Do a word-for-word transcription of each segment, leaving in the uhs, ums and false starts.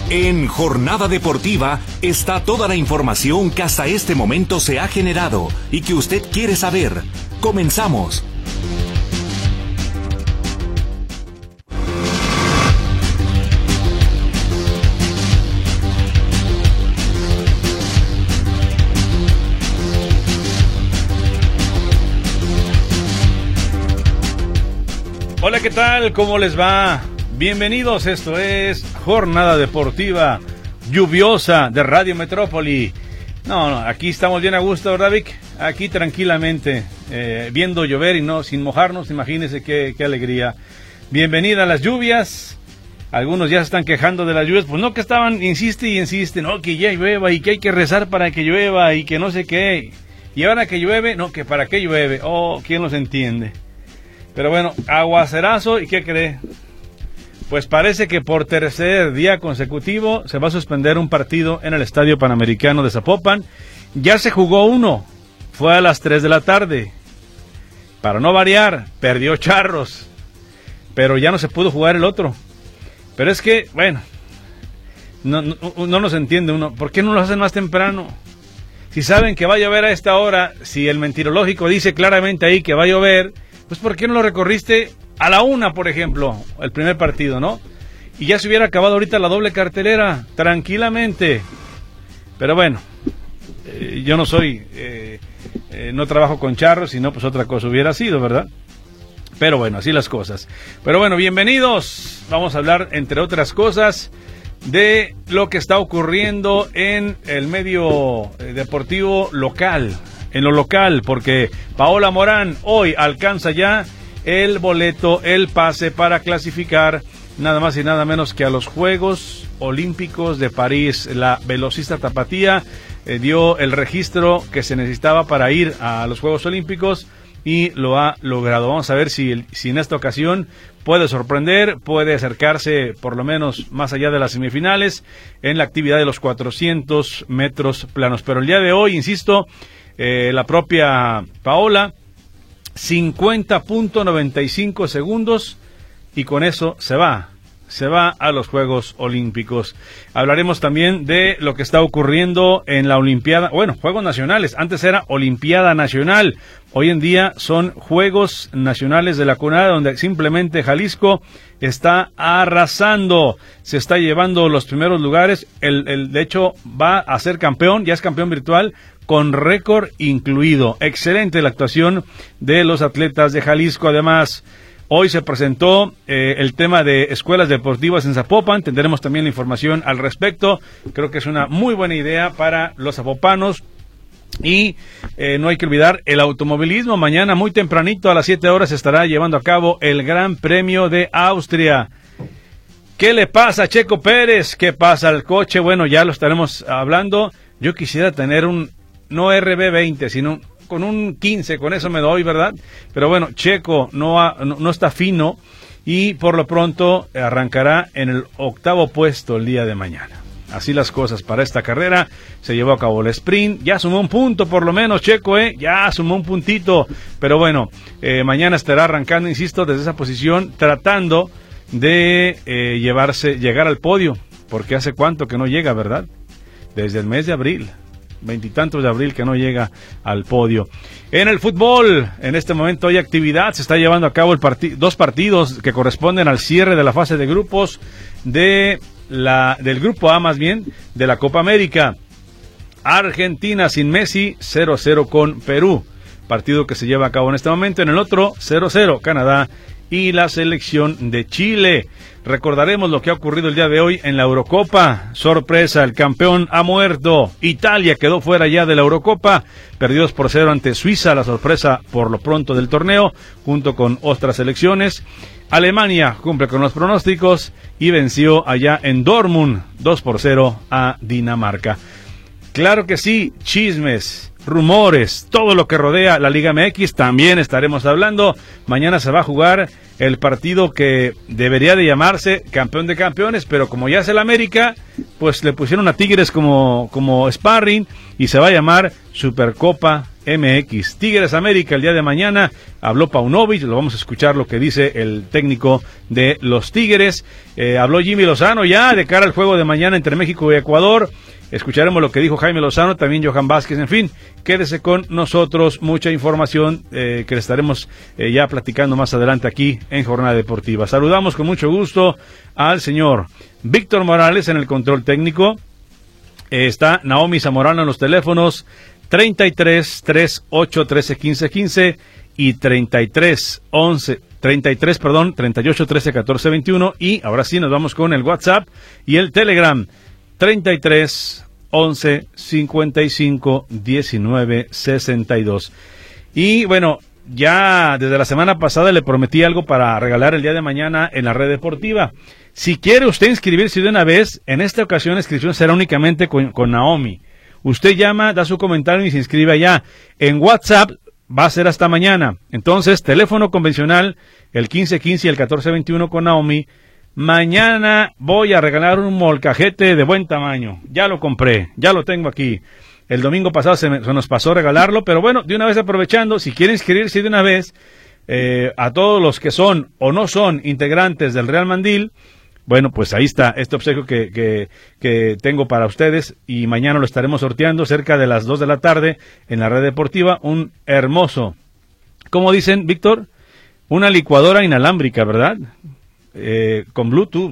En Jornada Deportiva está toda la información que hasta este momento se ha generado y que usted quiere saber. Comenzamos. Hola, ¿qué tal? ¿Cómo les va? Bienvenidos, esto es Jornada Deportiva lluviosa de Radio Metrópoli. No, no, aquí estamos bien a gusto, ¿verdad, Vic? Aquí tranquilamente, eh, viendo llover y no sin mojarnos, imagínense qué, qué alegría. Bienvenida a las lluvias. Algunos ya se están quejando de las lluvias, pues no, que estaban, insiste y insiste, no, que ya llueva y que hay que rezar para que llueva y que no sé qué. Y ahora que llueve, no, que para qué llueve. Oh, ¿quién los entiende? Pero bueno, aguacerazo, ¿y qué cree? Pues parece que por tercer día consecutivo se va a suspender un partido en el Estadio Panamericano de Zapopan. Ya se jugó uno, fue a las tres de la tarde. Para no variar, perdió Charros, pero ya no se pudo jugar el otro. Pero es que, bueno, no, no, no nos entiende uno. ¿Por qué no lo hacen más temprano? Si saben que va a llover a esta hora, si el mentirológico dice claramente ahí que va a llover, pues ¿por qué no lo recorriste a la una, por ejemplo, el primer partido, ¿no? Y ya se hubiera acabado ahorita la doble cartelera, tranquilamente. Pero bueno, eh, yo no soy, eh, eh, no trabajo con Charros, sino pues otra cosa hubiera sido, ¿verdad? Pero bueno, así las cosas. Pero bueno, bienvenidos. Vamos a hablar, entre otras cosas, de lo que está ocurriendo en el medio deportivo local. En lo local, porque Paola Morán hoy alcanza ya el boleto, el pase para clasificar nada más y nada menos que a los Juegos Olímpicos de París. La velocista tapatía eh, dio el registro que se necesitaba para ir a los Juegos Olímpicos y lo ha logrado. Vamos a ver si, si en esta ocasión puede sorprender, puede acercarse por lo menos más allá de las semifinales en la actividad de los cuatrocientos metros planos. Pero el día de hoy, insisto, eh, la propia Paola, cincuenta punto noventa y cinco segundos y con eso se va, se va a los Juegos Olímpicos. Hablaremos también de lo que está ocurriendo en la Olimpiada, bueno, Juegos Nacionales, antes era Olimpiada Nacional, hoy en día son Juegos Nacionales de la CONADE, donde simplemente Jalisco está arrasando, se está llevando los primeros lugares, el, el de hecho va a ser campeón, ya es campeón virtual, con récord incluido. Excelente la actuación de los atletas de Jalisco. Además, hoy se presentó eh, el tema de escuelas deportivas en Zapopan. Tendremos también la información al respecto. Creo que es una muy buena idea para los zapopanos. Y eh, no hay que olvidar el automovilismo. Mañana muy tempranito a las siete horas se estará llevando a cabo el Gran Premio de Austria. ¿Qué le pasa a Checo Pérez? ¿Qué pasa al coche? Bueno, ya lo estaremos hablando. Yo quisiera tener un no R B veinte, sino con un quince, con eso me doy, ¿verdad? Pero bueno, Checo no, ha, no, no está fino y por lo pronto arrancará en el octavo puesto el día de mañana. Así las cosas para esta carrera. Se llevó a cabo el sprint, ya sumó un punto por lo menos Checo, ¿eh? Ya sumó un puntito, pero bueno, eh, mañana estará arrancando, insisto, desde esa posición, tratando de eh, llevarse, llegar al podio, porque hace cuánto que no llega, ¿verdad? Desde el mes de abril. Veintitantos de abril que no llega al podio. En el fútbol, en este momento hay actividad, se está llevando a cabo el parti- dos partidos que corresponden al cierre de la fase de grupos de la del grupo A, más bien, de la Copa América. Argentina sin Messi, cero a cero con Perú, partido que se lleva a cabo en este momento. En el otro, cero a cero, Canadá y la selección de Chile. Recordaremos lo que ha ocurrido el día de hoy en la Eurocopa. Sorpresa, el campeón ha muerto. Italia quedó fuera ya de la Eurocopa. Perdió dos por cero ante Suiza, la sorpresa por lo pronto del torneo, junto con otras selecciones. Alemania cumple con los pronósticos y venció allá en Dortmund dos por cero a Dinamarca. Claro que sí, chismes, rumores, todo lo que rodea la Liga M X, también estaremos hablando. Mañana se va a jugar el partido que debería de llamarse campeón de campeones, pero como ya es el América, pues le pusieron a Tigres como, como sparring y se va a llamar Supercopa M X. Tigres América el día de mañana, habló Paunovic, lo vamos a escuchar lo que dice el técnico de los Tigres. Eh, habló Jimmy Lozano ya de cara al juego de mañana entre México y Ecuador. Escucharemos lo que dijo Jaime Lozano, también Johan Vázquez, en fin, quédese con nosotros, mucha información eh, que le estaremos eh, ya platicando más adelante aquí en Jornada Deportiva. Saludamos con mucho gusto al señor Víctor Morales en el control técnico, eh, está Naomi Zamorano en los teléfonos treinta y tres, treinta y ocho, trece, quince, quince y treinta y tres, once, treinta y tres, perdón, treinta y ocho, trece, catorce, veintiuno, y ahora sí nos vamos con el WhatsApp y el Telegram treinta y tres, once, cincuenta y cinco, diecinueve, sesenta y dos. Y bueno, ya desde la semana pasada le prometí algo para regalar el día de mañana en la red deportiva. Si quiere usted inscribirse de una vez, en esta ocasión la inscripción será únicamente con, con Naomi. Usted llama, da su comentario y se inscribe allá. En WhatsApp va a ser hasta mañana. Entonces, teléfono convencional, el quince quince y el catorce veintiuno con Naomi. Mañana voy a regalar un molcajete de buen tamaño. Ya lo compré, ya lo tengo aquí. El domingo pasado se, me, se nos pasó regalarlo, pero bueno, de una vez aprovechando, si quieren inscribirse de una vez, eh, a todos los que son o no son integrantes del Real Mandil, bueno, pues ahí está este obsequio que, que, que tengo para ustedes y mañana lo estaremos sorteando cerca de las dos de la tarde en la red deportiva. Un hermoso, ¿cómo dicen, Víctor? Una licuadora inalámbrica, ¿verdad? Eh, con Bluetooth,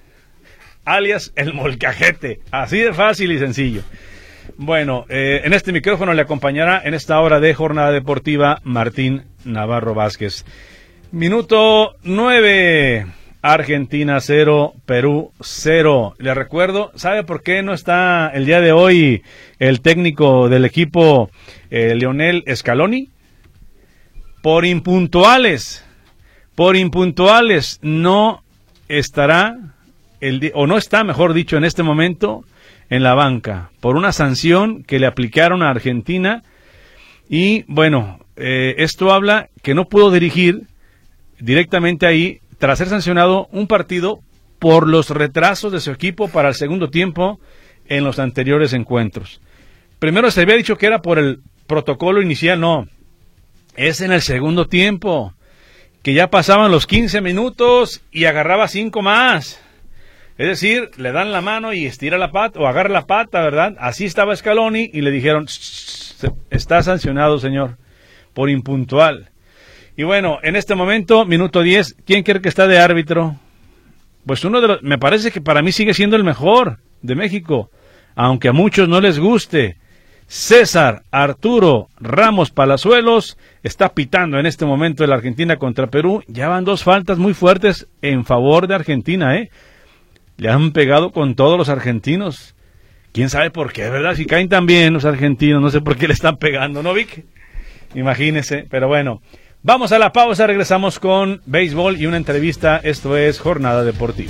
alias el molcajete, así de fácil y sencillo. Bueno, eh, en este micrófono le acompañará en esta hora de Jornada Deportiva Martín Navarro Vázquez. Minuto nueve, Argentina cero, Perú cero. Le recuerdo, ¿sabe por qué no está el día de hoy el técnico del equipo, eh, Lionel Scaloni? Por impuntuales. Por impuntuales no estará, el, o no está, mejor dicho, en este momento en la banca, por una sanción que le aplicaron a Argentina. Y bueno, eh, esto habla que no pudo dirigir directamente ahí, tras ser sancionado un partido por los retrasos de su equipo para el segundo tiempo en los anteriores encuentros. Primero se había dicho que era por el protocolo inicial, no, es en el segundo tiempo, que ya pasaban los quince minutos y agarraba cinco más. Es decir, le dan la mano y estira la pata, o agarra la pata, ¿verdad? Así estaba Scaloni y le dijeron, está sancionado, señor, por impuntual. Y bueno, en este momento, minuto diez, ¿quién cree que está de árbitro? Pues uno de los, me parece que para mí sigue siendo el mejor de México, aunque a muchos no les guste. César Arturo Ramos Palazuelos está pitando en este momento de la Argentina contra Perú. Ya van dos faltas muy fuertes en favor de Argentina, ¿eh? Le han pegado con todos los argentinos. ¿Quién sabe por qué, verdad? Si caen tan bien los argentinos, no sé por qué le están pegando, ¿no, Vic? Imagínese, pero bueno. Vamos a la pausa, regresamos con béisbol y una entrevista. Esto es Jornada Deportiva.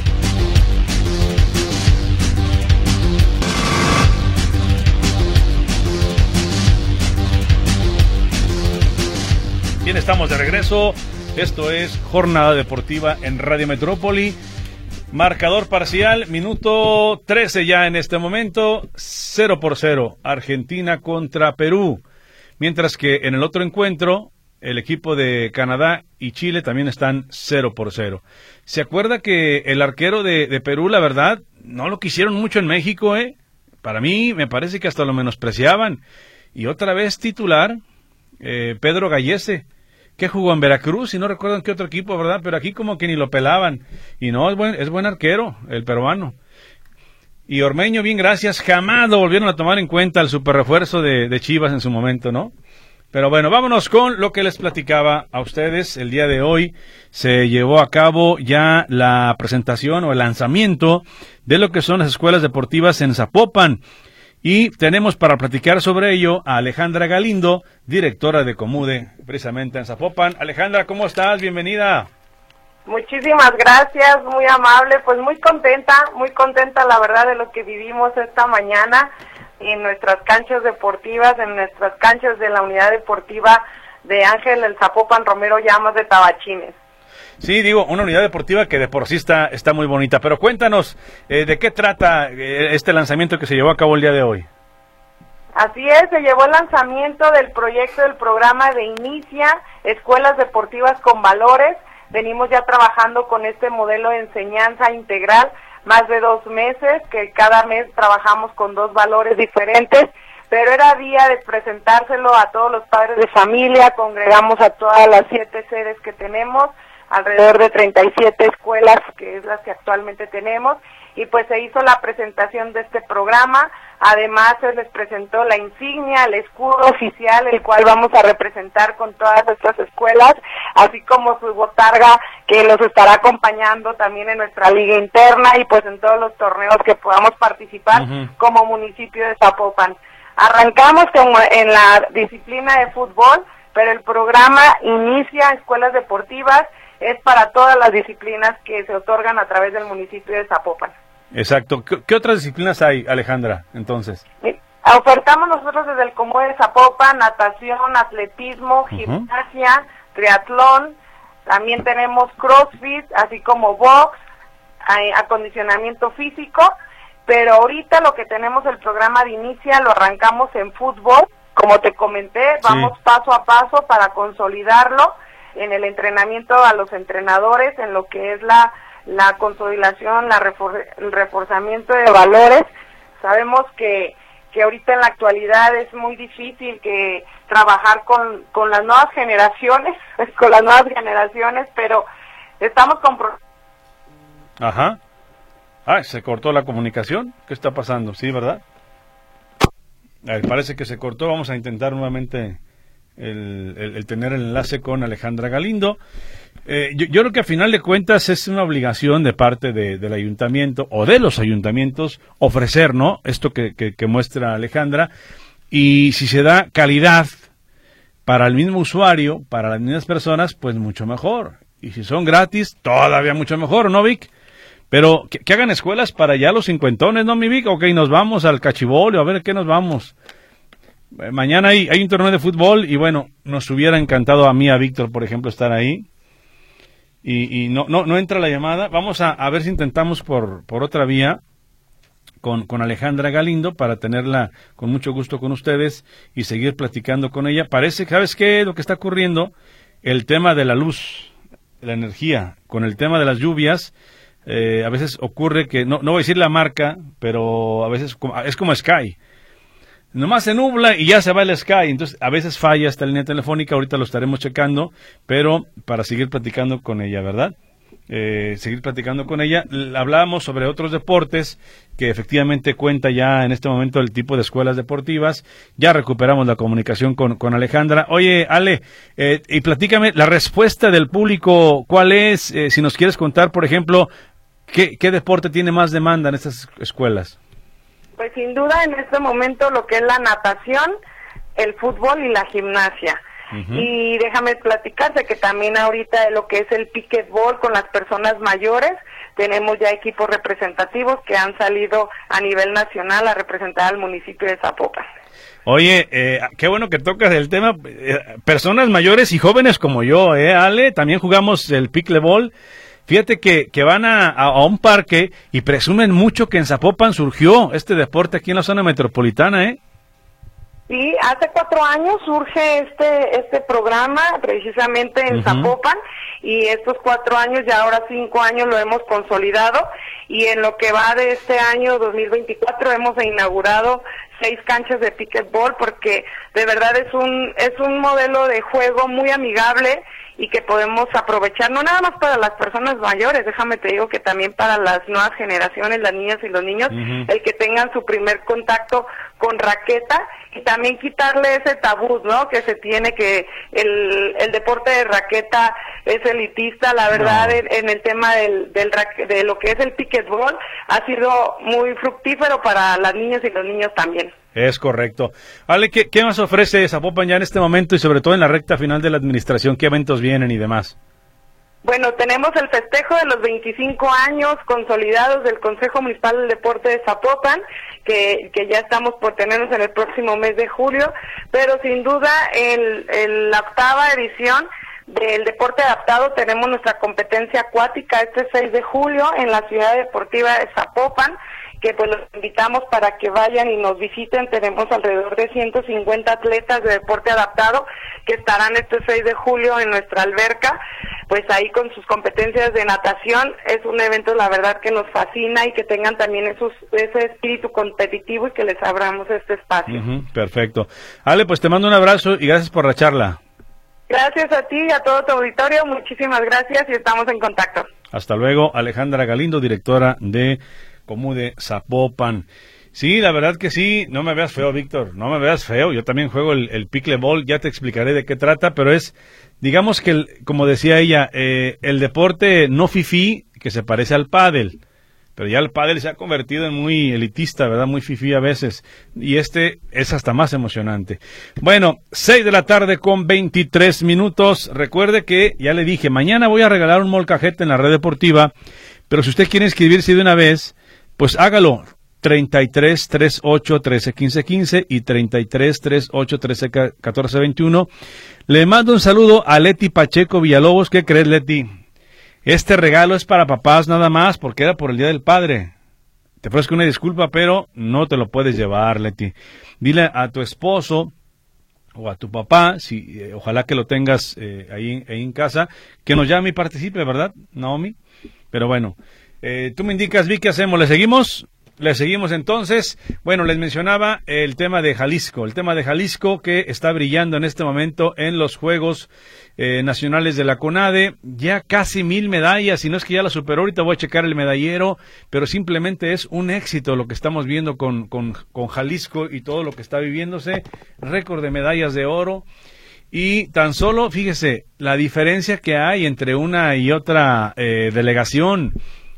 Bien, estamos de regreso. Esto es Jornada Deportiva en Radio Metrópoli. Marcador parcial, minuto trece ya en este momento, cero por cero, Argentina contra Perú. Mientras que en el otro encuentro, el equipo de Canadá y Chile también están cero por cero. ¿Se acuerda que el arquero de, de Perú, la verdad, no lo quisieron mucho en México, eh? Para mí, me parece que hasta lo menospreciaban. Y otra vez titular, eh, Pedro Gallese, que jugó en Veracruz, y no recuerdo en qué otro equipo, ¿verdad? Pero aquí como que ni lo pelaban. Y no, es buen, es buen arquero, el peruano. Y Ormeño, bien, gracias. Jamás lo volvieron a tomar en cuenta el super refuerzo de, de Chivas en su momento, ¿no? Pero bueno, vámonos con lo que les platicaba a ustedes. El día de hoy se llevó a cabo ya la presentación o el lanzamiento de lo que son las escuelas deportivas en Zapopan. Y tenemos para platicar sobre ello a Alejandra Galindo, directora de Comude, precisamente en Zapopan. Alejandra, ¿cómo estás? Bienvenida. Muchísimas gracias, muy amable, pues muy contenta, muy contenta la verdad de lo que vivimos esta mañana en nuestras canchas deportivas, en nuestras canchas de la unidad deportiva de Ángel el Zapopan Romero Llamas de Tabachines. Sí, digo, una unidad deportiva que de por sí está, está muy bonita, pero cuéntanos, eh, ¿de qué trata eh, este lanzamiento que se llevó a cabo el día de hoy? Así es, se llevó el lanzamiento del proyecto del programa de Inicia, Escuelas Deportivas con Valores. Venimos ya trabajando con este modelo de enseñanza integral más de dos meses, que cada mes trabajamos con dos valores diferentes, pero era día de presentárselo a todos los padres de familia. Congregamos a todas las siete sedes que tenemos, alrededor de treinta y siete escuelas, que es las que actualmente tenemos, y pues se hizo la presentación de este programa. Además se les presentó la insignia, el escudo oficial, el cual vamos a representar con todas estas escuelas, así como su botarga que los estará acompañando también en nuestra liga interna y pues en todos los torneos que podamos participar uh-huh. como municipio de Zapopan. Arrancamos con, en la disciplina de fútbol, pero el programa Inicia Escuelas Deportivas es para todas las disciplinas que se otorgan a través del municipio de Zapopan. Exacto. ¿Qué, qué otras disciplinas hay, Alejandra, entonces? Ofertamos nosotros desde el Comú de Zapopan natación, atletismo, uh-huh. gimnasia, triatlón, también tenemos crossfit, así como box, acondicionamiento físico, pero ahorita lo que tenemos el programa de Inicia lo arrancamos en fútbol, como te comenté, vamos sí. paso a paso para consolidarlo en el entrenamiento a los entrenadores, en lo que es la la consolidación, la refor el reforzamiento de valores. Sabemos que, que ahorita en la actualidad es muy difícil que trabajar con, con las nuevas generaciones, con las nuevas generaciones, pero estamos comprometidos. Ajá. Ah, se cortó la comunicación. ¿Qué está pasando? Sí, ¿verdad? A ver, parece que se cortó. Vamos a intentar nuevamente el, el, el tener el enlace con Alejandra Galindo. Eh, yo, yo creo que a final de cuentas es una obligación de parte de, del ayuntamiento o de los ayuntamientos ofrecer, ¿no? Esto que, que, que muestra Alejandra, y si se da calidad para el mismo usuario, para las mismas personas, pues mucho mejor. Y si son gratis, todavía mucho mejor, ¿no, Vic? Pero que, que hagan escuelas para ya los cincuentones, ¿no, mi Vic? Ok, nos vamos al cachibolio, a ver qué nos vamos. Eh, mañana hay, hay un torneo de fútbol y bueno, nos hubiera encantado a mí, a Víctor, por ejemplo, estar ahí. Y, y no, no, no entra la llamada. Vamos a, a ver si intentamos por, por otra vía con, con Alejandra Galindo para tenerla con mucho gusto con ustedes y seguir platicando con ella. Parece, ¿sabes qué? Lo que está ocurriendo, el tema de la luz, la energía, con el tema de las lluvias, eh, a veces ocurre que, no, no voy a decir la marca, pero a veces es como Sky. Nomás se nubla y ya se va el Sky, entonces a veces falla esta línea telefónica, ahorita lo estaremos checando, pero para seguir platicando con ella, ¿verdad? Eh, seguir platicando con ella. Hablábamos sobre otros deportes que efectivamente cuenta ya en este momento el tipo de escuelas deportivas. Ya recuperamos la comunicación con, con Alejandra. Oye, Ale, eh, y platícame la respuesta del público, ¿cuál es? Eh, si nos quieres contar, por ejemplo, ¿qué, qué deporte tiene más demanda en estas escuelas? Pues sin duda en este momento lo que es la natación, el fútbol y la gimnasia. Uh-huh. Y déjame platicarte que también ahorita lo que es el pickleball con las personas mayores, tenemos ya equipos representativos que han salido a nivel nacional a representar al municipio de Zapopan. Oye, eh, qué bueno que tocas el tema, eh, personas mayores y jóvenes como yo, ¿eh, Ale? También jugamos el pickleball. Fíjate que, que van a, a, a un parque y presumen mucho que en Zapopan surgió este deporte aquí en la zona metropolitana, ¿eh? Sí, hace cuatro años surge este este programa precisamente en uh-huh. Zapopan, y estos cuatro años, ya ahora cinco años lo hemos consolidado, y en lo que va de este año dos mil veinticuatro hemos inaugurado seis canchas de pickleball, porque de verdad es un es un modelo de juego muy amigable y que podemos aprovechar, no nada más para las personas mayores, déjame te digo que también para las nuevas generaciones, las niñas y los niños, uh-huh. el que tengan su primer contacto con raqueta, y también quitarle ese tabú, ¿no?, que se tiene, que el, el deporte de raqueta es elitista. La verdad, no. en, en el tema del, del de lo que es el pickleball ha sido muy fructífero para las niñas y los niños también. Es correcto. Ale, ¿qué, qué más ofrece Zapopan ya en este momento y sobre todo en la recta final de la administración? ¿Qué eventos vienen y demás? Bueno, tenemos el festejo de los veinticinco años consolidados del Consejo Municipal del Deporte de Zapopan, que, que ya estamos por tenernos en el próximo mes de julio, pero sin duda en, en la octava edición del deporte adaptado tenemos nuestra competencia acuática este seis de julio en la ciudad deportiva de Zapopan, que pues los invitamos para que vayan y nos visiten. Tenemos alrededor de ciento cincuenta atletas de deporte adaptado que estarán este seis de julio en nuestra alberca, pues ahí con sus competencias de natación. Es un evento, la verdad, que nos fascina, y que tengan también esos, ese espíritu competitivo y que les abramos este espacio. Uh-huh, perfecto. Ale, pues te mando un abrazo y gracias por la charla. Gracias a ti y a todo tu auditorio, muchísimas gracias y estamos en contacto. Hasta luego, Alejandra Galindo, directora de Comude Zapopan. Sí, la verdad que sí, no me veas feo, Víctor, no me veas feo, yo también juego el, el pickleball, ya te explicaré de qué trata, pero es, digamos que, el, como decía ella, eh, el deporte no fifí que se parece al pádel. Pero ya el pádel se ha convertido en muy elitista, ¿verdad? Muy fifí a veces. Y este es hasta más emocionante. Bueno, seis de la tarde con veintitrés minutos. Recuerde que, ya le dije, mañana voy a regalar un molcajete en la red deportiva. Pero si usted quiere inscribirse de una vez, pues hágalo. treinta y tres, treinta y ocho, trece, quince, quince y treinta y tres, treinta y ocho, trece, catorce, veintiuno. Le mando un saludo a Leti Pacheco Villalobos. ¿Qué crees, Leti? Este regalo es para papás nada más, porque era por el Día del Padre. Te ofrezco una disculpa, pero no te lo puedes llevar, Leti. Dile a tu esposo o a tu papá, si eh, ojalá que lo tengas eh, ahí, ahí en casa, que nos llame y participe, ¿verdad, Naomi? Pero bueno, eh, tú me indicas, Vi, ¿qué hacemos? ¿Le seguimos? Le seguimos entonces. Bueno, les mencionaba el tema de Jalisco, el tema de Jalisco que está brillando en este momento en los Juegos eh, Nacionales de la CONADE. Ya casi mil medallas, y no es que ya la superó, ahorita voy a checar el medallero, pero simplemente es un éxito lo que estamos viendo con, con, con Jalisco y todo lo que está viviéndose. Récord de medallas de oro. Y tan solo, fíjese, la diferencia que hay entre una y otra eh, delegación.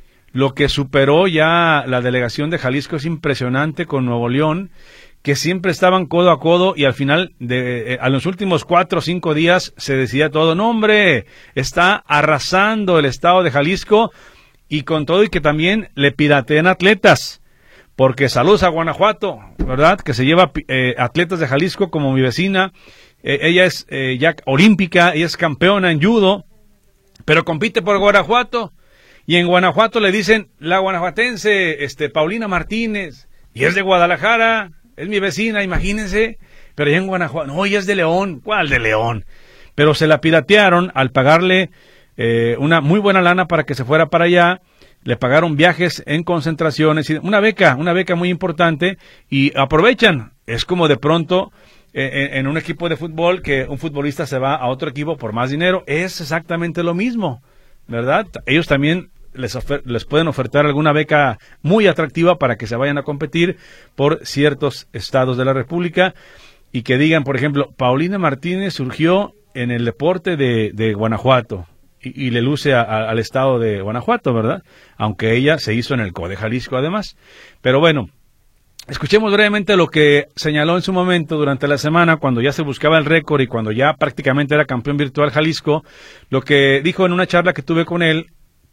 Lo que superó ya la delegación de Jalisco es impresionante con Nuevo León, que siempre estaban codo a codo, y al final, de, eh, a los últimos cuatro o cinco días, se decía todo, no hombre, está arrasando el estado de Jalisco, y con todo y que también le piratean atletas, porque saludos a Guanajuato, ¿verdad? Que se lleva eh, atletas de Jalisco como mi vecina, eh, ella es eh, ya olímpica, ella es campeona en judo, pero compite por Guanajuato. Y en Guanajuato le dicen la guanajuatense, este, Paulina Martínez, y es de Guadalajara, es mi vecina, imagínense, pero allá en Guanajuato, no, ella es de León. ¿Cuál de León? Pero se la piratearon al pagarle eh, una muy buena lana para que se fuera para allá, le pagaron viajes en concentraciones, una beca, una beca muy importante, y aprovechan, es como de pronto eh, en un equipo de fútbol que un futbolista se va a otro equipo por más dinero, es exactamente lo mismo, ¿verdad? Ellos también Les, ofer- les pueden ofertar alguna beca muy atractiva para que se vayan a competir por ciertos estados de la República, y que digan, por ejemplo, Paulina Martínez surgió en el deporte de, de Guanajuato, y, y le luce a, a, al estado de Guanajuato, ¿verdad? Aunque ella se hizo en el CODE Jalisco además. Pero bueno, escuchemos brevemente lo que señaló en su momento durante la semana, cuando ya se buscaba el récord y cuando ya prácticamente era campeón virtual Jalisco, lo que dijo en una charla que tuve con él,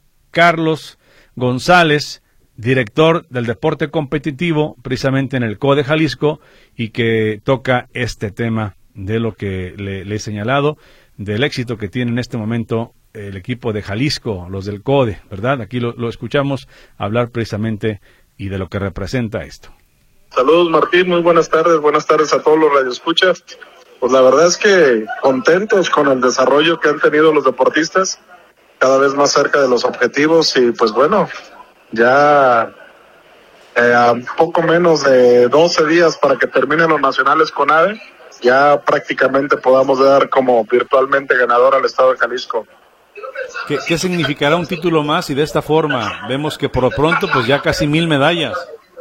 Carlos González, director del deporte competitivo, precisamente en el CODE Jalisco, y que toca este tema de lo que le, le he señalado, del éxito que tiene en este momento el equipo de Jalisco, los del CODE, ¿verdad? Aquí lo, lo escuchamos hablar precisamente y de lo que representa esto. Saludos, Martín, muy buenas tardes, buenas tardes a todos los radioescuchas. Pues la verdad es que contentos con el desarrollo que han tenido los deportistas, cada vez más cerca de los objetivos, y pues bueno, ya eh, a poco menos de doce días para que terminen los nacionales CONADE, ya prácticamente podamos dar como virtualmente ganador al estado de Jalisco. ¿Qué, qué significará un título más? Y de esta forma vemos que por lo pronto pues ya casi mil medallas.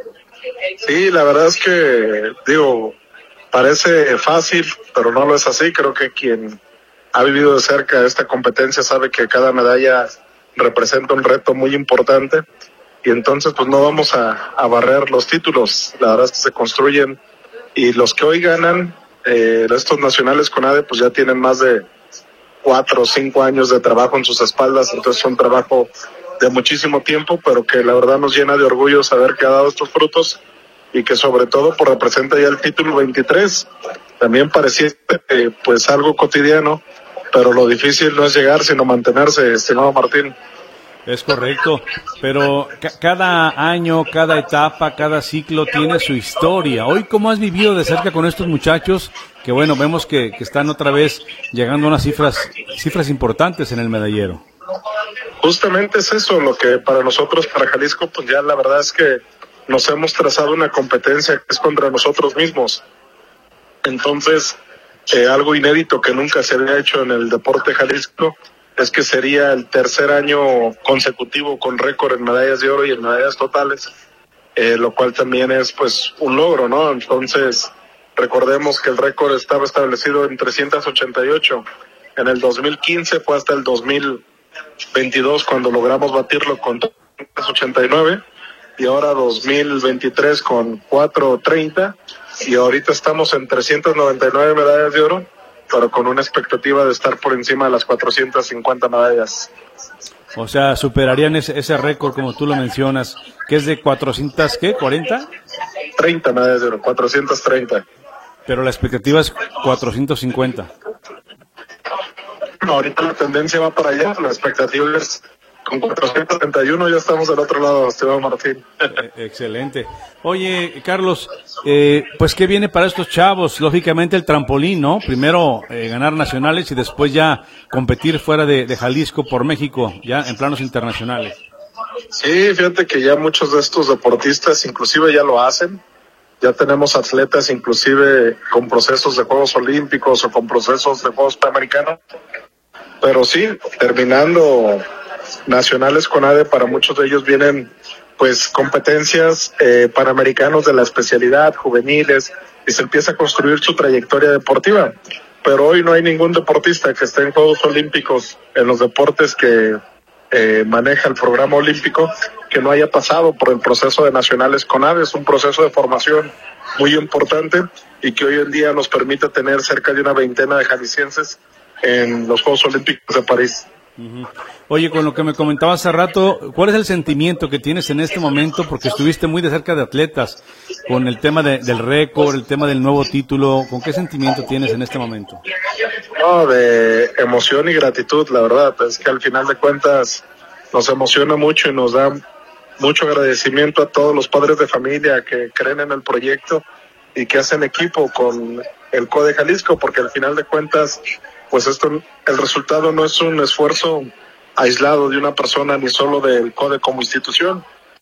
Sí, la verdad es que, digo, parece fácil, pero no lo es así. Creo que quien ha vivido de cerca esta competencia sabe que cada medalla representa un reto muy importante, y entonces pues no vamos a, a barrer los títulos. La verdad es que se construyen, y los que hoy ganan eh, estos nacionales CONADE pues ya tienen más de cuatro o cinco años de trabajo en sus espaldas, entonces es un trabajo de muchísimo tiempo, pero que la verdad nos llena de orgullo saber que ha dado estos frutos, y que sobre todo pues representa ya el título veintitrés. También parecía eh, pues algo cotidiano, pero lo difícil no es llegar, sino mantenerse, estimado Martín. Es correcto, pero ca- cada año, cada etapa, cada ciclo tiene su historia. Hoy, ¿cómo has vivido de cerca con estos muchachos? Que bueno, vemos que, que están otra vez llegando a unas cifras, cifras importantes en el medallero. Justamente es eso, lo que para nosotros, para Jalisco, pues ya la verdad es que nos hemos trazado una competencia que es contra nosotros mismos. Entonces, eh, algo inédito que nunca se había hecho en el deporte Jalisco es que sería el tercer año consecutivo con récord en medallas de oro y en medallas totales, eh, lo cual también es pues un logro, ¿no? Entonces, recordemos que el récord estaba establecido en trescientos ochenta y ocho. En el dos mil quince fue hasta el dos mil veintidós cuando logramos batirlo con trescientos ochenta y nueve y ahora dos mil veintitrés con cuatrocientos treinta y ahorita estamos en trescientas noventa y nueve medallas de oro, pero con una expectativa de estar por encima de las cuatrocientas cincuenta medallas. O sea, superarían ese, ese récord, como tú lo mencionas, que es de cuatrocientos, ¿qué? ¿cuarenta? treinta medallas de oro, cuatrocientas treinta. Pero la expectativa es cuatrocientos cincuenta. No, ahorita la tendencia va para allá, la expectativa es con cuatrocientos treinta y uno, ya estamos del otro lado, Esteban Martín. Eh, excelente. Oye, Carlos, eh, pues ¿qué viene para estos chavos? Lógicamente el trampolín, ¿no? Primero eh, ganar nacionales y después ya competir fuera de, de Jalisco por México, ya en planos internacionales. Sí, fíjate que ya muchos de estos deportistas inclusive ya lo hacen. Ya tenemos atletas inclusive con procesos de Juegos Olímpicos o con procesos de Juegos Panamericanos. Pero sí, terminando nacionales con A D E, para muchos de ellos vienen pues competencias eh, panamericanos de la especialidad, juveniles, y se empieza a construir su trayectoria deportiva. Pero hoy no hay ningún deportista que esté en Juegos Olímpicos, en los deportes que eh, maneja el programa olímpico, que no haya pasado por el proceso de nacionales con A D E. Es un proceso de formación muy importante y que hoy en día nos permite tener cerca de una veintena de jaliscienses en los Juegos Olímpicos de París. Uh-huh. Oye, con lo que me comentabas hace rato, ¿cuál es el sentimiento que tienes en este momento? Porque estuviste muy de cerca de atletas, con el tema de, del récord, el tema del nuevo título. ¿Con qué sentimiento tienes en este momento? No, de emoción y gratitud, la verdad. Es que al final de cuentas nos emociona mucho y nos da mucho agradecimiento a todos los padres de familia que creen en el proyecto y que hacen equipo con el C O D E Jalisco, porque al final de cuentas pues esto, el resultado no es un esfuerzo aislado de una persona ni solo del C O D E como institución.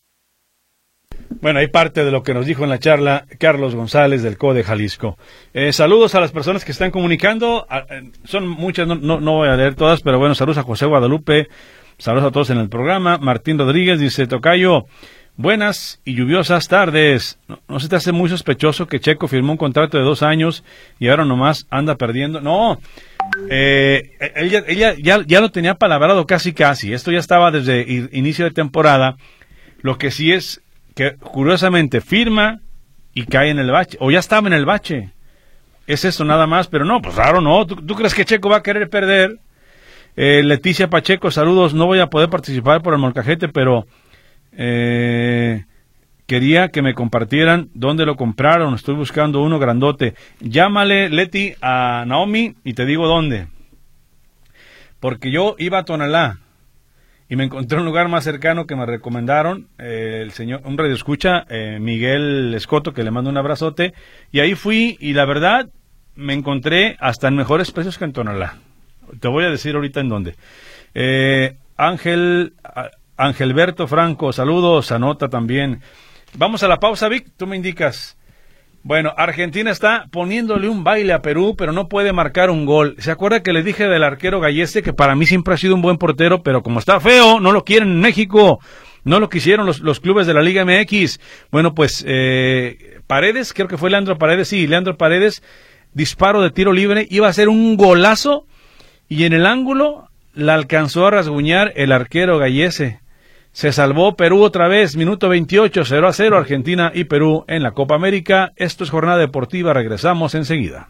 Bueno, hay parte de lo que nos dijo en la charla Carlos González del C O D E Jalisco. Eh, saludos a las personas que están comunicando, a, eh, son muchas, no, no, no voy a leer todas, pero bueno, saludos a José Guadalupe, saludos a todos en el programa. Martín Rodríguez dice, tocayo, buenas y lluviosas tardes. ¿No, no se te hace muy sospechoso que Checo firmó un contrato de dos años y ahora nomás anda perdiendo? No, eh, ella, ella ya, ya lo tenía palabrado casi casi. Esto ya estaba desde in, inicio de temporada. Lo que sí es que curiosamente firma y cae en el bache, o ya estaba en el bache. Es eso nada más, pero no, pues raro no. ¿Tú, tú crees que Checo va a querer perder? Eh, Leticia Pacheco, saludos. No voy a poder participar por el molcajete, pero Eh, quería que me compartieran dónde lo compraron. Estoy buscando uno grandote. Llámale, Leti, a Naomi y te digo dónde, porque yo iba a Tonalá y me encontré un lugar más cercano que me recomendaron eh, el señor, un radioescucha, eh, Miguel Escoto, que le mando un abrazote, y ahí fui y la verdad me encontré hasta en mejores precios que en Tonalá. Te voy a decir ahorita en dónde. eh, Ángel Angelberto Franco, saludos, anota también. Vamos a la pausa, Vic, tú me indicas. Bueno, Argentina está poniéndole un baile a Perú, pero no puede marcar un gol. ¿Se acuerda que les dije del arquero Gallese, que para mí siempre ha sido un buen portero, pero como está feo, no lo quieren en México? No lo quisieron los, los clubes de la Liga M X. Bueno, pues eh, Paredes, creo que fue Leandro Paredes, sí, Leandro Paredes, disparo de tiro libre, iba a ser un golazo, y en el ángulo la alcanzó a rasguñar el arquero Gallese. Se salvó Perú otra vez, minuto veintiocho, cero a cero, Argentina y Perú en la Copa América. Esto es Jornada Deportiva, regresamos enseguida.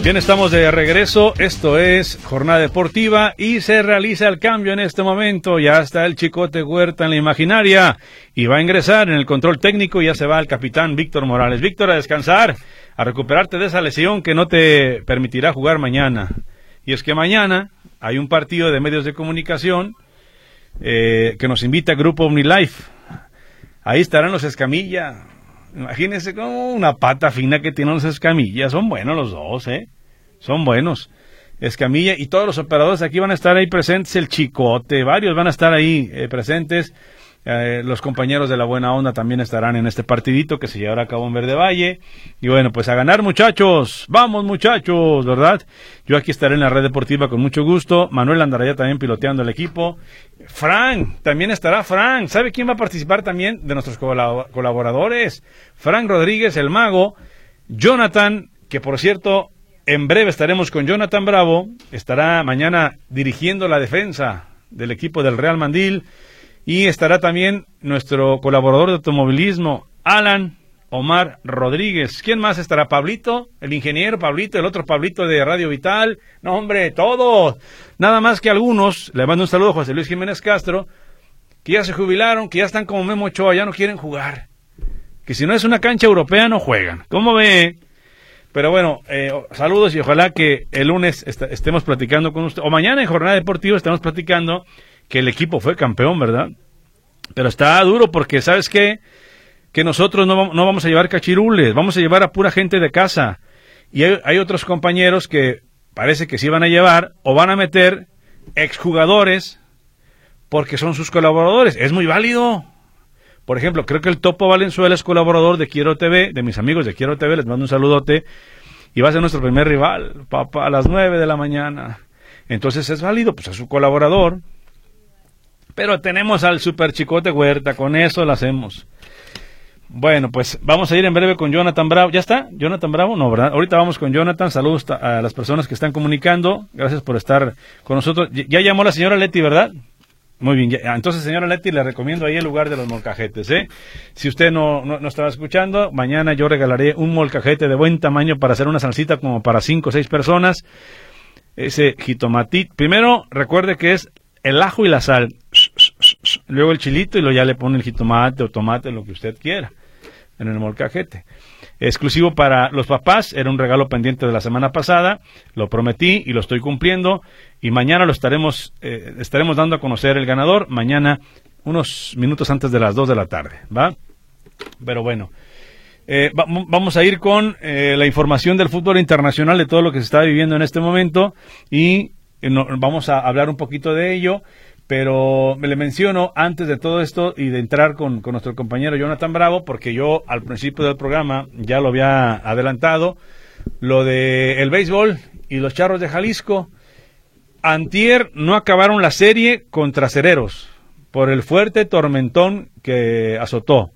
Bien, estamos de regreso, esto es Jornada Deportiva y se realiza el cambio en este momento, ya está el Chicote Huerta en la imaginaria y va a ingresar en el control técnico, ya se va el capitán Víctor Morales. Víctor, a descansar, a recuperarte de esa lesión que no te permitirá jugar mañana. Y es que mañana hay un partido de medios de comunicación eh, que nos invita Grupo OmniLife, ahí estarán los Escamilla. Imagínense como una pata fina que tienen los Escamilla. Son buenos los dos, ¿eh? Son buenos. Escamilla y todos los operadores aquí van a estar ahí presentes. El Chicote, varios van a estar ahí eh, presentes. Eh, los compañeros de La Buena Onda también estarán en este partidito que se llevará a cabo en Verde Valle. Y bueno, pues a ganar, muchachos. Vamos, muchachos, ¿verdad? Yo aquí estaré en la red deportiva con mucho gusto. Manuel andará ya también piloteando el equipo. Frank, también estará Frank. ¿Sabe quién va a participar también de nuestros colaboradores? Frank Rodríguez, el mago. Jonathan, que por cierto, en breve estaremos con Jonathan Bravo. Estará mañana dirigiendo la defensa del equipo del Real Mandil. Y estará también nuestro colaborador de automovilismo, Alan Omar Rodríguez. ¿Quién más estará? Pablito, el ingeniero Pablito, el otro Pablito de Radio Vital. No, hombre, todos. Nada más que algunos, le mando un saludo a José Luis Jiménez Castro, que ya se jubilaron, que ya están como Memo Ochoa, ya no quieren jugar. Que si no es una cancha europea, no juegan. ¿Cómo ve? Pero bueno, eh, saludos y ojalá que el lunes est- estemos platicando con usted, o mañana en Jornada Deportiva estemos platicando que el equipo fue campeón, ¿verdad? Pero está duro porque, ¿sabes qué? Que nosotros no, no vamos a llevar cachirules, vamos a llevar a pura gente de casa. Y hay, hay otros compañeros que parece que sí van a llevar o van a meter exjugadores porque son sus colaboradores. Es muy válido. Por ejemplo, creo que el Topo Valenzuela es colaborador de Quiero T V, de mis amigos de Quiero T V, les mando un saludote. Y va a ser nuestro primer rival, papá, a las nueve de la mañana. Entonces es válido, pues es su colaborador. Pero tenemos al Super Chicote Huerta, con eso lo hacemos. Bueno, pues vamos a ir en breve con Jonathan Bravo. ¿Ya está? ¿Jonathan Bravo? No, ¿verdad? Ahorita vamos con Jonathan. Saludos a las personas que están comunicando. Gracias por estar con nosotros. Ya llamó la señora Leti, ¿verdad? Muy bien. Ya. Entonces, señora Leti, le recomiendo ahí el lugar de los molcajetes, ¿eh? Si usted no, no, no estaba escuchando, mañana yo regalaré un molcajete de buen tamaño para hacer una salsita como para cinco o seis personas. Ese jitomatito. Primero, recuerde que es el ajo y la sal. Luego el chilito y luego ya le pone el jitomate o tomate, lo que usted quiera, en el molcajete. Exclusivo para los papás, era un regalo pendiente de la semana pasada, lo prometí y lo estoy cumpliendo, y mañana lo estaremos eh, estaremos dando a conocer el ganador, mañana unos minutos antes de las dos de la tarde, ¿va? Pero bueno, eh, va, vamos a ir con eh, la información del fútbol internacional, de todo lo que se está viviendo en este momento, y eh, no, vamos a hablar un poquito de ello. Pero me le menciono antes de todo esto y de entrar con, con nuestro compañero Jonathan Bravo, porque yo al principio del programa ya lo había adelantado, lo de el béisbol y los Charros de Jalisco. Antier no acabaron la serie contra Cereros por el fuerte tormentón que azotó.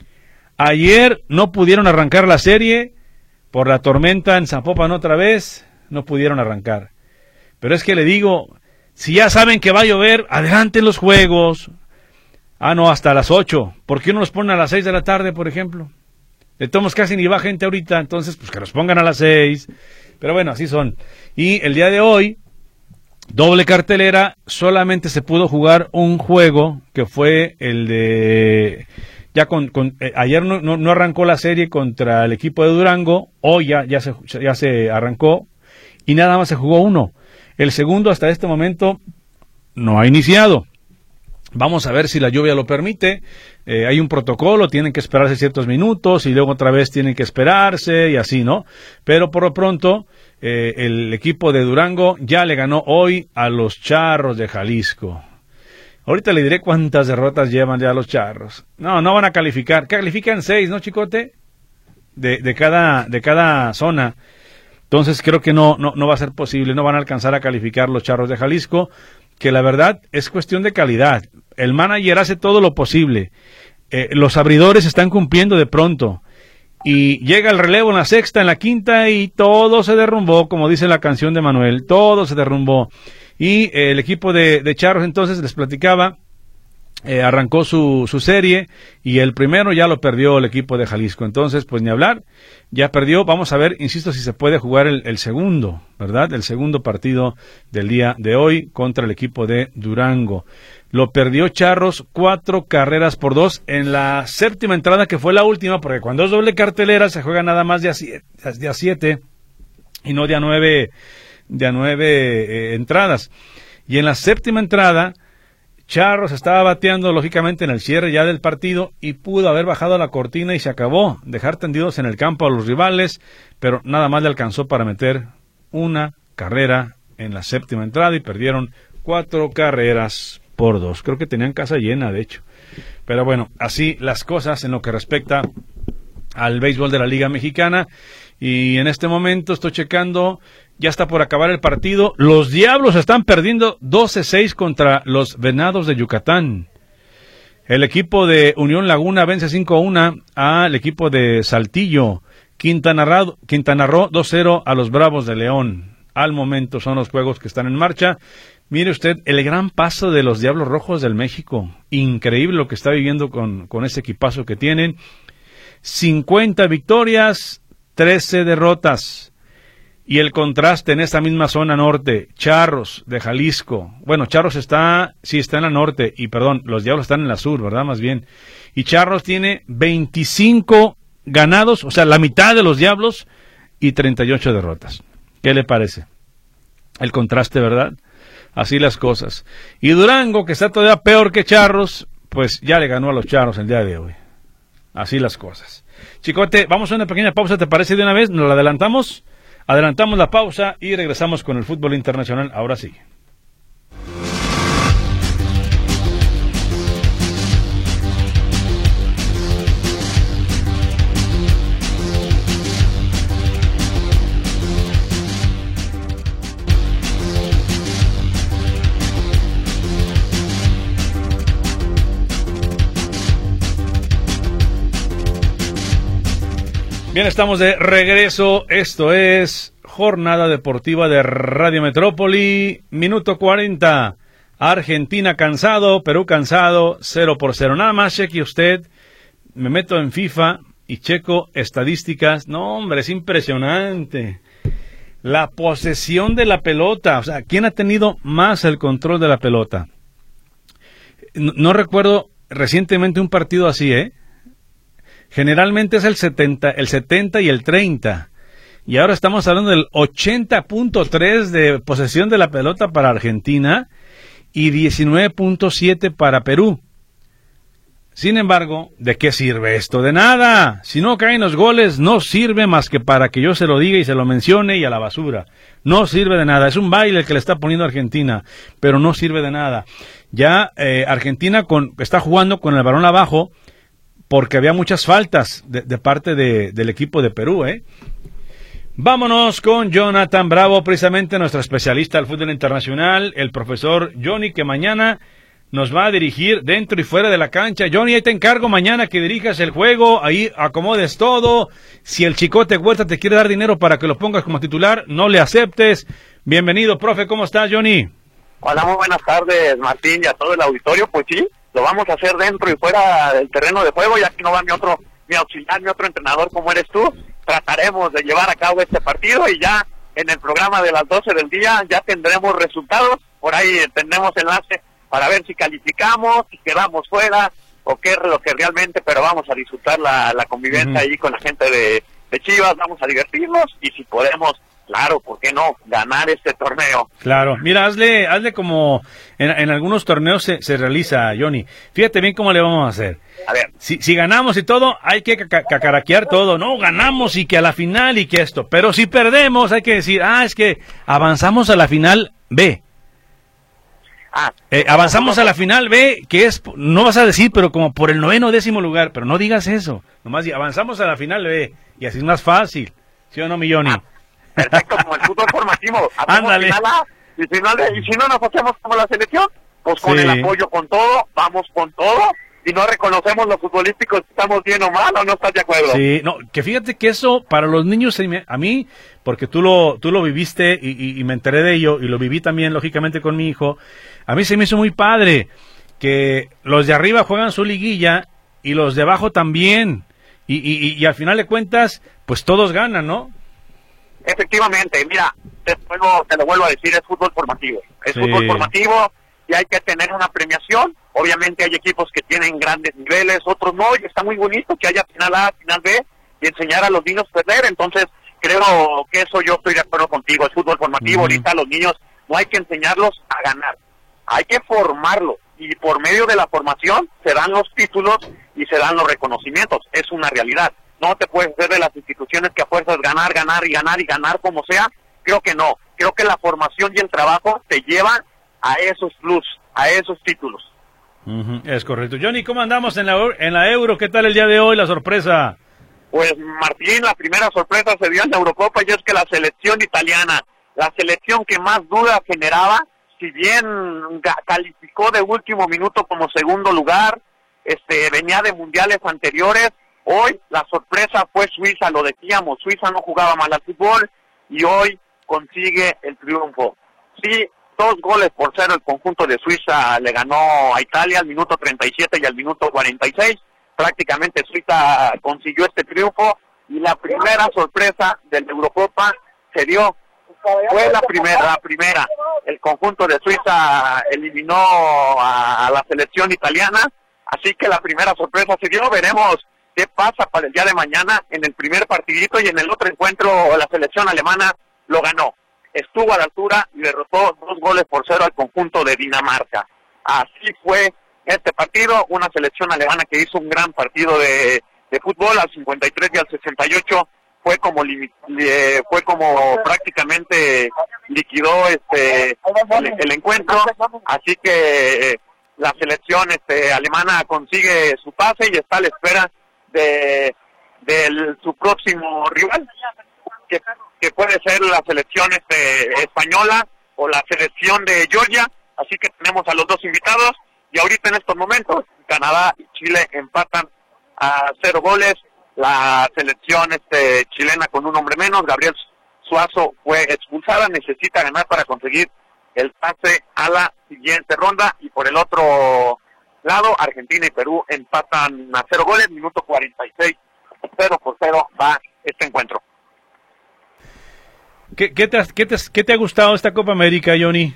Ayer no pudieron arrancar la serie por la tormenta en Zapopan otra vez, no pudieron arrancar. Pero es que le digo, si ya saben que va a llover, adelanten los juegos. Ah, no, hasta las ocho. ¿Por qué no los ponen a las seis de la tarde, por ejemplo? De todos casi ni va gente ahorita, entonces pues que los pongan a las seis. Pero bueno, así son. Y el día de hoy, doble cartelera, solamente se pudo jugar un juego, que fue el de... ya con, con eh, ayer no, no, no arrancó la serie contra el equipo de Durango, hoy ya, ya, se, ya se arrancó, y nada más se jugó uno. El segundo hasta este momento no ha iniciado. Vamos a ver si la lluvia lo permite. Eh, hay un protocolo, tienen que esperarse ciertos minutos y luego otra vez tienen que esperarse y así, ¿no? Pero por lo pronto, eh, el equipo de Durango ya le ganó hoy a los Charros de Jalisco. Ahorita le diré cuántas derrotas llevan ya los Charros. No, no van a calificar. Califican seis, ¿no, Chicote? De, de cada, de cada zona. Entonces creo que no, no, no va a ser posible, no van a alcanzar a calificar los Charros de Jalisco, que la verdad es cuestión de calidad. El manager hace todo lo posible, eh, los abridores están cumpliendo de pronto, y llega el relevo en la sexta, en la quinta, y todo se derrumbó, como dice la canción de Manuel, todo se derrumbó. Y eh, el equipo de, de Charros entonces les platicaba, eh, arrancó su, su serie y el primero ya lo perdió el equipo de Jalisco. Entonces, pues ni hablar, ya perdió. Vamos a ver, insisto, si se puede jugar el, el segundo, ¿verdad? El segundo partido del día de hoy contra el equipo de Durango. Lo perdió Charros cuatro carreras por dos en la séptima entrada, que fue la última, porque cuando es doble cartelera se juega nada más de a siete, de a siete y no de a nueve, de a nueve eh, entradas. Y en la séptima entrada, Charros estaba bateando lógicamente en el cierre ya del partido y pudo haber bajado la cortina y se acabó, dejar tendidos en el campo a los rivales, pero nada más le alcanzó para meter una carrera en la séptima entrada y perdieron cuatro carreras por dos. Creo que tenían casa llena, de hecho. Pero bueno, así las cosas en lo que respecta al béisbol de la Liga Mexicana. Y en este momento estoy checando, ya está por acabar el partido. Los Diablos están perdiendo doce seis contra los Venados de Yucatán. El equipo de Unión Laguna vence cinco a uno al equipo de Saltillo. Quintana Roo, Quintana Roo dos cero a los Bravos de León. Al momento son los juegos que están en marcha. Mire usted, el gran paso de los Diablos Rojos del México. Increíble lo que está viviendo con, con ese equipazo que tienen. cincuenta victorias, trece derrotas. Y el contraste en esta misma zona norte, Charros de Jalisco. Bueno, Charros está, sí está en la norte, y perdón, los Diablos están en la sur, ¿verdad? Más bien. Y Charros tiene veinticinco ganados, o sea, la mitad de los Diablos, y treinta y ocho derrotas. ¿Qué le parece? El contraste, ¿verdad? Así las cosas. Y Durango, que está todavía peor que Charros, pues ya le ganó a los Charros el día de hoy. Así las cosas. Chicote, vamos a una pequeña pausa, ¿te parece de una vez? ¿Nos la adelantamos? Adelantamos la pausa y regresamos con el fútbol internacional. Ahora sí. Bien, estamos de regreso. Esto es Jornada Deportiva de Radio Metrópoli. Minuto cuarenta. Argentina cansado, Perú cansado, cero por cero. Nada más cheque usted. Me meto en FIFA y checo estadísticas. No, hombre, es impresionante. La posesión de la pelota. O sea, ¿quién ha tenido más el control de la pelota? No, no recuerdo recientemente un partido así, ¿eh? Generalmente es el setenta, el setenta y el treinta. Y ahora estamos hablando del ochenta punto tres de posesión de la pelota para Argentina y diecinueve punto siete para Perú. Sin embargo, ¿de qué sirve esto? De nada. Si no caen los goles, no sirve más que para que yo se lo diga y se lo mencione y a la basura. No sirve de nada. Es un baile el que le está poniendo a Argentina, pero no sirve de nada. Ya eh, Argentina con, está jugando con el balón abajo, porque había muchas faltas de, de parte de, del equipo de Perú, ¿eh? Vámonos con Jonathan Bravo, precisamente nuestro especialista del fútbol internacional, el profesor Johnny, que mañana nos va a dirigir dentro y fuera de la cancha. Johnny, ahí te encargo mañana que dirijas el juego, ahí acomodes todo. Si el Chicote Huerta te quiere dar dinero para que lo pongas como titular, no le aceptes. Bienvenido, profe, ¿cómo estás, Johnny? Hola, muy buenas tardes, Martín, y a todo el auditorio. Pues sí, lo vamos a hacer dentro y fuera del terreno de juego, ya que no va mi otro, mi auxiliar, mi otro entrenador como eres tú. Trataremos de llevar a cabo este partido y ya en el programa de las doce del día ya tendremos resultados. Por ahí tendremos enlace para ver si calificamos, si quedamos fuera o qué es lo que realmente, pero vamos a disfrutar la, la convivencia uh-huh. ahí con la gente de, de Chivas, vamos a divertirnos y si podemos, claro, ¿por qué no? Ganar este torneo. Claro, mira, hazle, hazle como en, en algunos torneos se, se realiza, Johnny. Fíjate bien cómo le vamos a hacer. A ver. Si, si ganamos y todo, hay que caca- cacaraquear todo. No, ganamos y que a la final y que esto. Pero si perdemos, hay que decir, ah, es que avanzamos a la final B. Ah, eh, avanzamos a la final B, que es, no vas a decir, pero como por el noveno décimo lugar. Pero no digas eso. Nomás di, avanzamos a la final B. Y así es más fácil. ¿Sí o no, mi Johnny? Ah. Perfecto, como el fútbol formativo. Ándale. Final A, y, final de, y si no nos hacemos como la selección, pues con sí. el apoyo, con todo, vamos con todo, y no reconocemos los futbolísticos si estamos bien o mal, ¿o no estás de acuerdo? Sí, no, que fíjate que eso para los niños, a mí, porque tú lo tú lo viviste y, y, y me enteré de ello, y lo viví también, lógicamente, con mi hijo, a mí se me hizo muy padre, que los de arriba juegan su liguilla y los de abajo también, y, y, y al final de cuentas, pues todos ganan, ¿no? Efectivamente, mira, te, vuelvo, te lo vuelvo a decir, es fútbol formativo, es sí. fútbol formativo y hay que tener una premiación. Obviamente hay equipos que tienen grandes niveles, otros no, y está muy bonito que haya final A, final B, y enseñar a los niños a perder. Entonces, creo que eso yo estoy de acuerdo contigo, es fútbol formativo. Uh-huh. Ahorita a los niños no hay que enseñarlos a ganar, hay que formarlos, y por medio de la formación se dan los títulos y se dan los reconocimientos, es una realidad. No te puedes ver de las instituciones que a fuerzas ganar, ganar y ganar y ganar como sea, creo que no, creo que la formación y el trabajo te llevan a esos plus, a esos títulos. Uh-huh, es correcto. Johnny, ¿cómo andamos en la, en la Euro? ¿Qué tal el día de hoy, la sorpresa? Pues Martín, la primera sorpresa se dio en la Eurocopa, y es que la selección italiana, la selección que más dudas generaba, si bien calificó de último minuto como segundo lugar, este venía de mundiales anteriores, hoy la sorpresa fue Suiza, lo decíamos, Suiza no jugaba mal al fútbol y hoy consigue el triunfo. Sí, dos goles por cero el conjunto de Suiza le ganó a Italia al minuto treinta y siete y al minuto cuarenta y seis. Prácticamente Suiza consiguió este triunfo y la primera sorpresa de la Eurocopa se dio. Fue la primera, la primera. El conjunto de Suiza eliminó a, a la selección italiana, así que la primera sorpresa se dio. Veremos qué pasa para el día de mañana en el primer partidito, y en el otro encuentro la selección alemana lo ganó. Estuvo a la altura y derrotó dos goles por cero al conjunto de Dinamarca. Así fue este partido, una selección alemana que hizo un gran partido de, de fútbol al cincuenta y tres y al sesenta y ocho, fue como li, li, fue como prácticamente liquidó este el, el encuentro, así que eh, la selección este alemana consigue su pase y está a la espera de, de su próximo rival, que, que puede ser la selección este, española o la selección de Georgia. Así que tenemos a los dos invitados, y ahorita en estos momentos Canadá y Chile empatan a cero goles. La selección este, chilena con un hombre menos, Gabriel Suazo, fue expulsada, necesita ganar para conseguir el pase a la siguiente ronda. Y por el otro lado, Argentina y Perú empatan a cero goles, minuto cuarenta y seis, cero por cero va este encuentro. ¿Qué, qué, te, qué, te, ¿Qué te ha gustado esta Copa América, Johnny?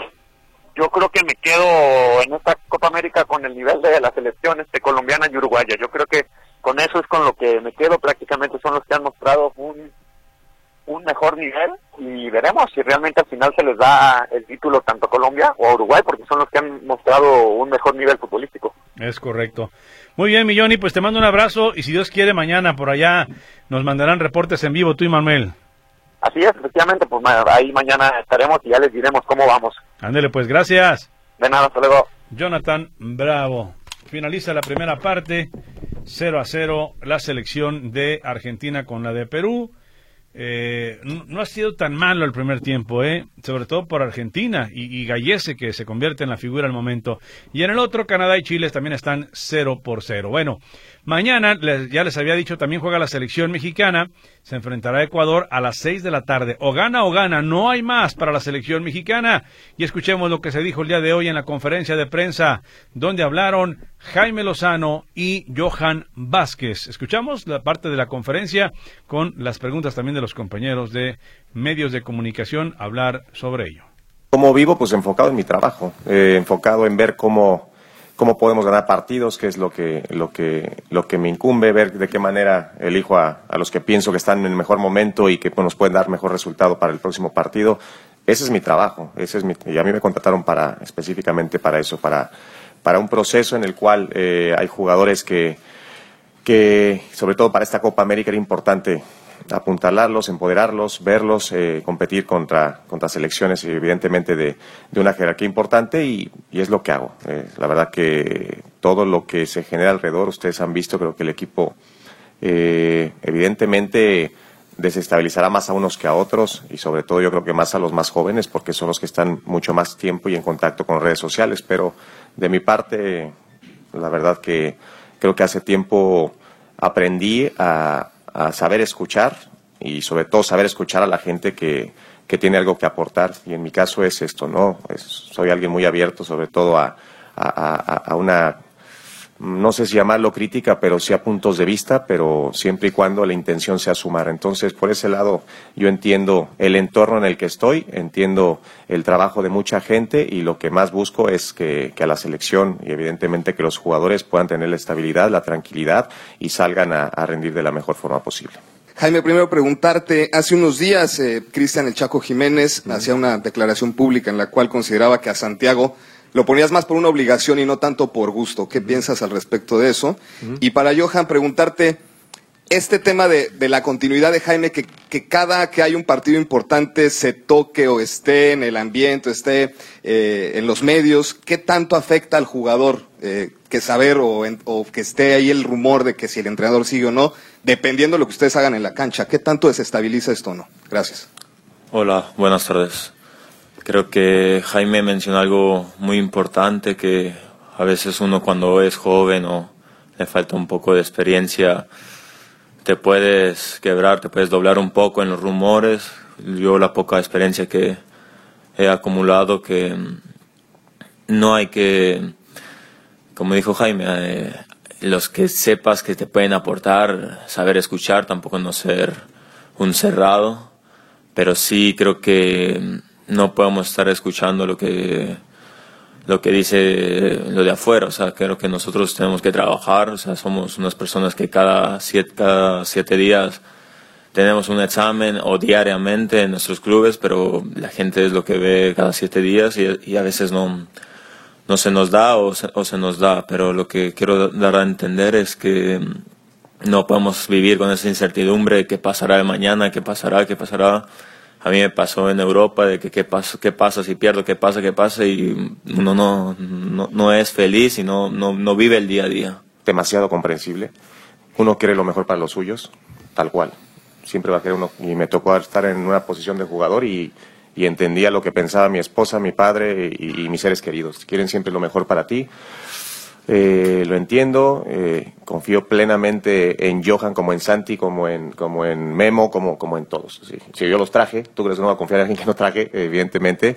Yo creo que me quedo en esta Copa América con el nivel de la selección este, colombiana y uruguaya. Yo creo que con eso es con lo que me quedo, prácticamente son los que han mostrado un, un mejor nivel, y veremos si realmente al final se les da el título tanto a Colombia o a Uruguay, porque son los que han mostrado un mejor nivel futbolístico. Es correcto. Muy bien, mi Johnny, pues te mando un abrazo, y si Dios quiere mañana por allá nos mandarán reportes en vivo tú y Manuel. Así es, efectivamente, pues ahí mañana estaremos y ya les diremos cómo vamos. Ándele pues, gracias. De nada, hasta luego. Jonathan Bravo. Finaliza la primera parte, cero a cero, la selección de Argentina con la de Perú. Eh, no, no ha sido tan malo el primer tiempo, eh, sobre todo por Argentina y, y Gallese, que se convierte en la figura al momento. Y en el otro, Canadá y Chile también están cero por cero. Bueno, mañana, les, ya les había dicho, también juega la selección mexicana, se enfrentará a Ecuador a las seis de la tarde. O gana o gana, no hay más para la selección mexicana. Y escuchemos lo que se dijo el día de hoy en la conferencia de prensa, donde hablaron Jaime Lozano y Johan Vázquez. Escuchamos la parte de la conferencia con las preguntas también de los compañeros de medios de comunicación, hablar sobre ello. Como vivo, pues enfocado en mi trabajo, eh, enfocado en ver cómo, cómo podemos ganar partidos, que es lo que, lo que, lo que me incumbe, ver de qué manera elijo a, a los que pienso que están en el mejor momento y que pues, nos pueden dar mejor resultado para el próximo partido. Ese es mi trabajo, ese es mi, y a mí me contrataron para, específicamente para eso, para, para un proceso en el cual eh, hay jugadores que, que, sobre todo para esta Copa América, era importante apuntalarlos, empoderarlos, verlos, eh, competir contra, contra selecciones evidentemente de, de una jerarquía importante, y, y es lo que hago. Eh, la verdad que todo lo que se genera alrededor, ustedes han visto, creo que el equipo eh, evidentemente desestabilizará más a unos que a otros, y sobre todo yo creo que más a los más jóvenes, porque son los que están mucho más tiempo y en contacto con redes sociales. Pero de mi parte, la verdad que creo que hace tiempo aprendí a a saber escuchar, y sobre todo saber escuchar a la gente que, que tiene algo que aportar, y en mi caso es esto, ¿no? Es, soy alguien muy abierto, sobre todo a, a, a, a una, no sé si llamarlo crítica, pero sí a puntos de vista, pero siempre y cuando la intención sea sumar. Entonces, por ese lado, yo entiendo el entorno en el que estoy, entiendo el trabajo de mucha gente y lo que más busco es que, que a la selección y evidentemente que los jugadores puedan tener la estabilidad, la tranquilidad y salgan a, a rendir de la mejor forma posible. Jaime, primero preguntarte, hace unos días eh, Cristian El Chaco Jiménez uh-huh. hacía una declaración pública en la cual consideraba que a Santiago lo ponías más por una obligación y no tanto por gusto. ¿Qué uh-huh. piensas al respecto de eso? Uh-huh. Y para Johan, preguntarte, este tema de, de la continuidad de Jaime, que, que cada que hay un partido importante se toque o esté en el ambiente, esté eh, en los medios, ¿qué tanto afecta al jugador? Eh, que saber o, en, o que esté ahí el rumor de que si el entrenador sigue o no, dependiendo de lo que ustedes hagan en la cancha, ¿qué tanto desestabiliza esto o no? Gracias. Hola, buenas tardes. Creo que Jaime mencionó algo muy importante, que a veces uno cuando es joven o le falta un poco de experiencia, te puedes quebrar, te puedes doblar un poco en los rumores. Yo la poca experiencia que he acumulado, que no hay que, como dijo Jaime, eh, los que sepas que te pueden aportar, saber escuchar, tampoco no ser un cerrado, pero sí creo que no podemos estar escuchando lo que lo que dice lo de afuera. O sea, creo que nosotros tenemos que trabajar. O sea, somos unas personas que cada siete, cada siete días tenemos un examen o diariamente en nuestros clubes, pero la gente es lo que ve cada siete días y, y a veces no, no se nos da o se, o se nos da. Pero lo que quiero dar a entender es que no podemos vivir con esa incertidumbre, qué pasará de mañana, qué pasará, qué pasará. A mí me pasó en Europa de que qué pasa, qué pasa si pierdo, qué pasa, qué pasa, y uno no, no, no es feliz y no, no, no vive el día a día. Demasiado comprensible. Uno quiere lo mejor para los suyos, tal cual. Siempre va a querer uno, y me tocó estar en una posición de jugador y, y entendía lo que pensaba mi esposa, mi padre y, y mis seres queridos. Quieren siempre lo mejor para ti. Eh, lo entiendo, eh, confío plenamente en Johan como en Santi, como en, como en Memo, como, como en todos. Sí. Si yo los traje, ¿tú crees que no voy a confiar en alguien que no traje? Evidentemente.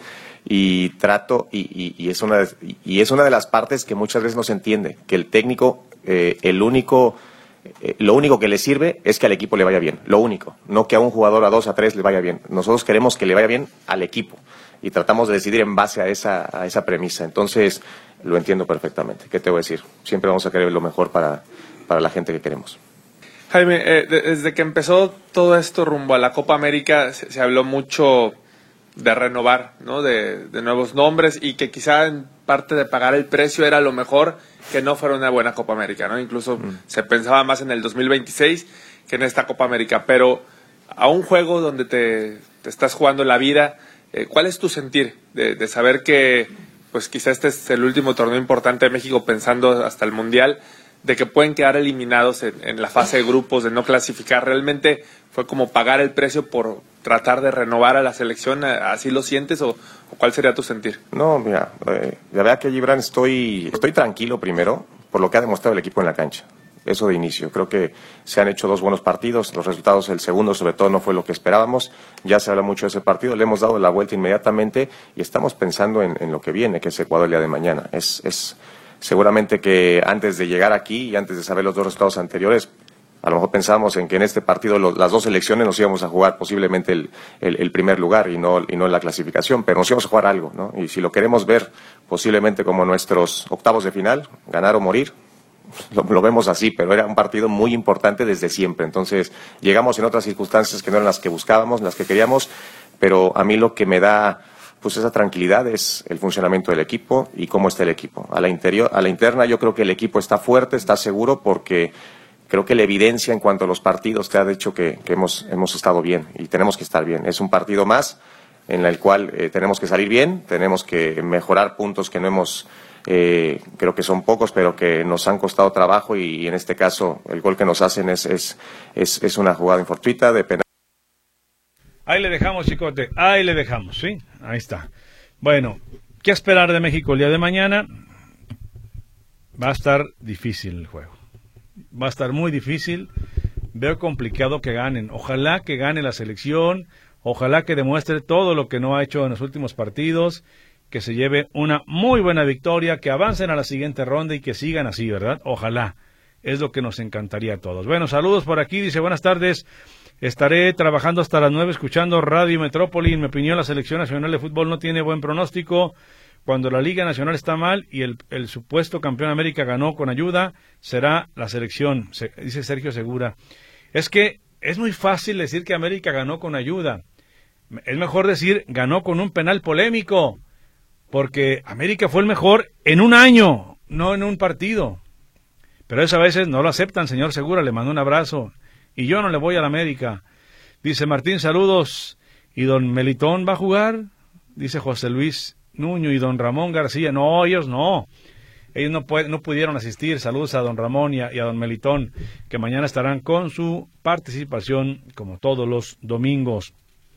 Y trato, y, y, y, es una de, y es una de las partes que muchas veces no se entiende, que el técnico, eh, el único, eh, lo único que le sirve es que al equipo le vaya bien, lo único, no que a un jugador, a dos, a tres le vaya bien. Nosotros queremos que le vaya bien al equipo y tratamos de decidir en base a esa, a esa premisa. Entonces, lo entiendo perfectamente. ¿Qué te voy a decir? Siempre vamos a querer lo mejor para, para la gente que queremos. Jaime, eh, desde que empezó todo esto rumbo a la Copa América, se, se habló mucho de renovar, ¿no? De, de nuevos nombres, y que quizá en parte de pagar el precio era lo mejor que no fuera una buena Copa América, ¿no? Incluso mm. se pensaba más en el dos mil veintiséis que en esta Copa América. Pero a un juego donde te, te estás jugando la vida, eh, ¿cuál es tu sentir de, de saber que pues quizá este es el último torneo importante de México, pensando hasta el Mundial, de que pueden quedar eliminados en, en la fase de grupos, de no clasificar? ¿Realmente fue como pagar el precio por tratar de renovar a la selección? ¿Así lo sientes o, o cuál sería tu sentir? No, mira, eh, la verdad que Gibran, estoy, estoy tranquilo primero por lo que ha demostrado el equipo en la cancha. Eso de inicio. Creo que se han hecho dos buenos partidos. Los resultados, el segundo sobre todo, no fue lo que esperábamos. Ya se habla mucho de ese partido. Le hemos dado la vuelta inmediatamente y estamos pensando en, en lo que viene, que es Ecuador el día de mañana. Es, es seguramente que antes de llegar aquí y antes de saber los dos resultados anteriores, a lo mejor pensábamos en que en este partido los, las dos selecciones nos íbamos a jugar posiblemente el, el, el primer lugar y no, y no la clasificación, pero nos íbamos a jugar algo, ¿no? Y si lo queremos ver posiblemente como nuestros octavos de final, ganar o morir, Lo, lo vemos así, pero era un partido muy importante desde siempre. Entonces llegamos en otras circunstancias que no eran las que buscábamos, las que queríamos, pero a mí lo que me da pues esa tranquilidad es el funcionamiento del equipo y cómo está el equipo. A la interior, a la interna yo creo que el equipo está fuerte, está seguro, porque creo que la evidencia en cuanto a los partidos te ha dicho que, que hemos, hemos estado bien y tenemos que estar bien. Es un partido más en el cual eh, tenemos que salir bien, tenemos que mejorar puntos que no hemos... Eh, creo que son pocos, pero que nos han costado trabajo, y, y en este caso el gol que nos hacen es, es, es, es una jugada infortuita de penal. Ahí le dejamos, Chicote, ahí le dejamos, ¿sí? Ahí está. Bueno, ¿qué esperar de México el día de mañana? Va a estar difícil el juego. Va a estar muy difícil. Veo complicado que ganen. Ojalá que gane la selección, ojalá que demuestre todo lo que no ha hecho en los últimos partidos que se lleve una muy buena victoria, que avancen a la siguiente ronda y que sigan así, ¿verdad? Ojalá, es lo que nos encantaría a todos. Bueno, saludos por aquí, dice, buenas tardes, estaré trabajando hasta las nueve escuchando Radio Metrópoli. En mi opinión, la Selección Nacional de Fútbol no tiene buen pronóstico. Cuando la Liga Nacional está mal y el, el supuesto campeón de América ganó con ayuda, será la selección, se, dice Sergio Segura. Es que es muy fácil decir que América ganó con ayuda. Es mejor decir ganó con un penal polémico, porque América fue el mejor en un año, no en un partido. Pero eso a veces no lo aceptan, señor Segura, le mando un abrazo. Y yo no le voy a la América. Dice Martín, saludos. ¿Y don Melitón va a jugar? Dice José Luis Nuño. ¿Y don Ramón García? No, ellos no. Ellos no, pueden, no pudieron asistir. Saludos a don Ramón y a, y a don Melitón, que mañana estarán con su participación como todos los domingos.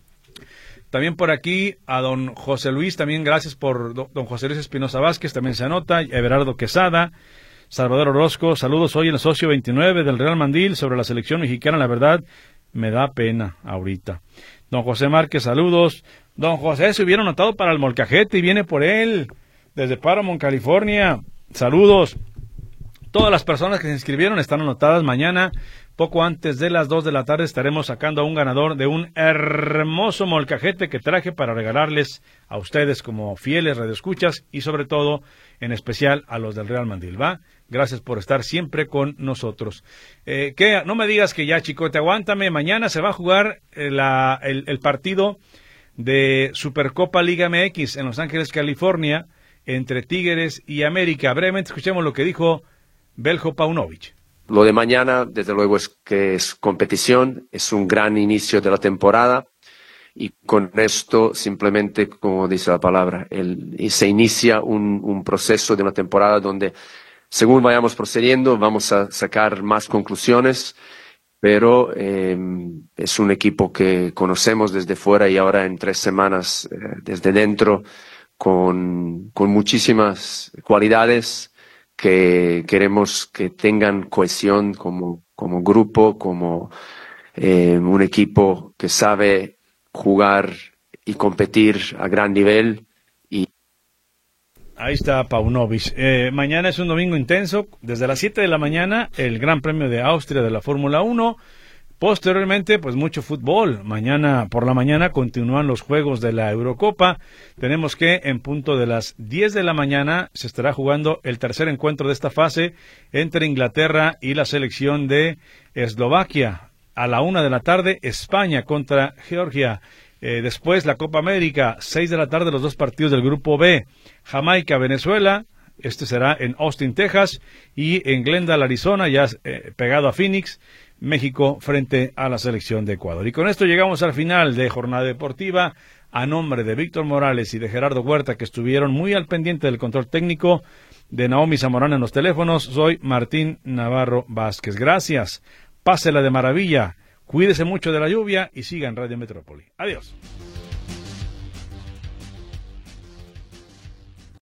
También por aquí a don José Luis, también gracias por don José Luis Espinosa Vázquez, también se anota. Everardo Quesada, Salvador Orozco, saludos hoy en el socio veintinueve del Real Mandil sobre la selección mexicana, la verdad me da pena ahorita. Don José Márquez, saludos. Don José se hubiera anotado para el molcajete y viene por él desde Paramount, California. Saludos. Todas las personas que se inscribieron están anotadas. Mañana, poco antes de las dos de la tarde, estaremos sacando a un ganador de un hermoso molcajete que traje para regalarles a ustedes como fieles radioescuchas y sobre todo, en especial, a los del Real Mandil, ¿va? Gracias por estar siempre con nosotros. Eh, ¿qué? No me digas que ya, Chicote, aguántame. Mañana se va a jugar eh, la, el, el partido de Supercopa Liga M X en Los Ángeles, California, entre Tigres y América. Brevemente escuchemos lo que dijo Beljo Paunovic. Lo de mañana, desde luego, es que es competición, es un gran inicio de la temporada y con esto simplemente, como dice la palabra, el, se inicia un, un proceso de una temporada donde, según vayamos procediendo, vamos a sacar más conclusiones, pero eh, es un equipo que conocemos desde fuera y ahora en tres semanas eh, desde dentro, con, con muchísimas cualidades que queremos que tengan cohesión como, como grupo, como eh, un equipo que sabe jugar y competir a gran nivel. Y ahí está Paunovic. Eh, mañana es un domingo intenso. Desde las siete de la mañana, el Gran Premio de Austria de la Fórmula uno. Posteriormente, pues mucho fútbol. Mañana por la mañana continúan los juegos de la Eurocopa. Tenemos que en punto de las diez de la mañana se estará jugando el tercer encuentro de esta fase entre Inglaterra y la selección de Eslovaquia. A la una de la tarde, España contra Georgia. Eh, después la Copa América, seis de la tarde, los dos partidos del Grupo B. Jamaica, Venezuela. Este será en Austin, Texas. Y en Glendale, Arizona, ya eh, pegado a Phoenix, México frente a la selección de Ecuador. Y con esto llegamos al final de Jornada Deportiva. A nombre de Víctor Morales y de Gerardo Huerta, que estuvieron muy al pendiente del control técnico, de Naomi Zamorano en los teléfonos, soy Martín Navarro Vázquez. Gracias, pásela de maravilla, cuídese mucho de la lluvia y siga en Radio Metrópoli. Adiós.